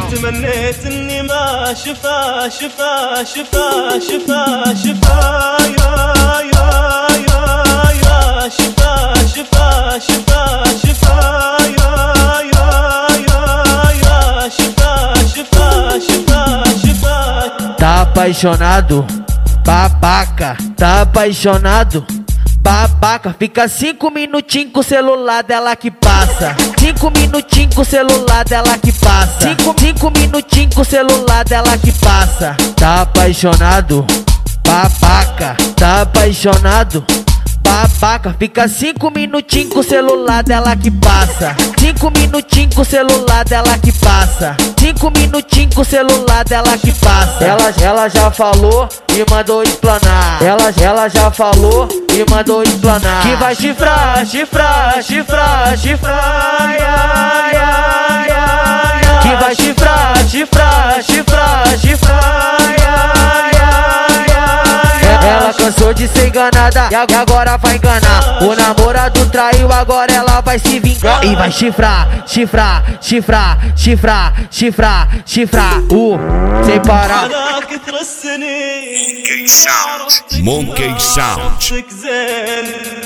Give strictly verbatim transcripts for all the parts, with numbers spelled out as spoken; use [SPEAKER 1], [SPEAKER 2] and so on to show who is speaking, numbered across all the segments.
[SPEAKER 1] تمنيت اني ما شفا شفا شفا شفا شفا يا يا يا يا شفا شفا شفا شفا يا يا يا يا شفا شفا شفا شفا.
[SPEAKER 2] Tá apaixonado, babaca, tá apaixonado, babaca. Fica cinco minutinhos com o celular dela que passa. Cinco minutinhos com o celular dela que passa. Cinco, cinco minutinhos com o celular dela que passa. Tá apaixonado, babaca, tá apaixonado, babaca. Fica cinco minutinhos com o celular dela que passa. Cinco minutinhos com o celular dela que passa. Cinco minutinhos com o celular dela que passa. Ela, ela já falou e mandou explanar. Ela, ela já falou e mandou explanar. Que vai chifrar, chifrar, chifrar, chifrar, ya, ya, ya, ya. Que vai chifrar, chifrar, chifrar, chifrar, ya, ya, ya, ya. Ela cansou de ser enganada e agora vai enganar. O namorado traiu, agora ela vai se vingar. E vai chifrar, chifrar, chifrar, chifrar, chifrar, chifrar. Uh, sem parar.
[SPEAKER 1] على كثر السنين
[SPEAKER 3] Monkey Sound. Monkey Sound.
[SPEAKER 1] عشقك زين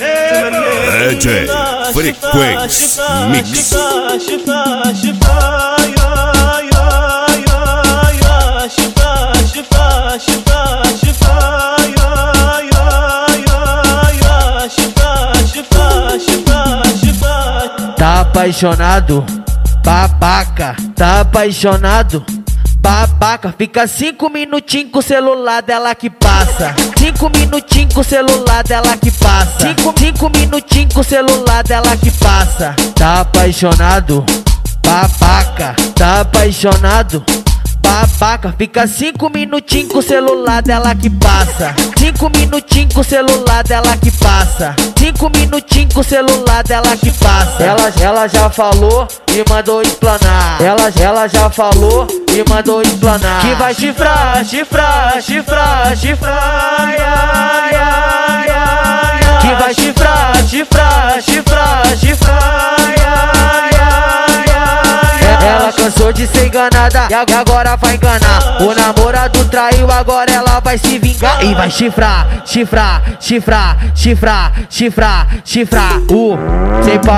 [SPEAKER 3] دي جي Frequency Mix.
[SPEAKER 1] شفا شفا شفا يا يا يا يا شفا شفا شفا شفا يا يا يا يا شفا شفا شفا شفا.
[SPEAKER 2] Tá apaixonado, babaca, tá apaixonado, babaca. Fica cinco minutinhos com o celular dela que passa. Cinco minutinhos com o celular dela que passa. Cinco, cinco minutinhos com o celular dela que passa. Tá apaixonado, babaca, tá apaixonado, babaca. Fica cinco minutinhos com o celular dela que passa. Cinco minutinhos com o celular dela que passa. Cinco minutinhos com o celular dela que passa. Ela, ela já falou e mandou explanar. Ela, ela já falou e mandou explanar. Que vai chifrar, chifrar, chifrar, chifrar, ya, ya, ya, ya. Que vai chifrar, chifrar, chifrar, chifrar, ya, ya, ya, ya. Ela cansou de ser enganada e agora vai enganar. O namorado traiu, agora ela vai se vingar. E vai chifrar, chifrar, chifrar, chifrar, chifrar, chifrar. Uh, sem parar.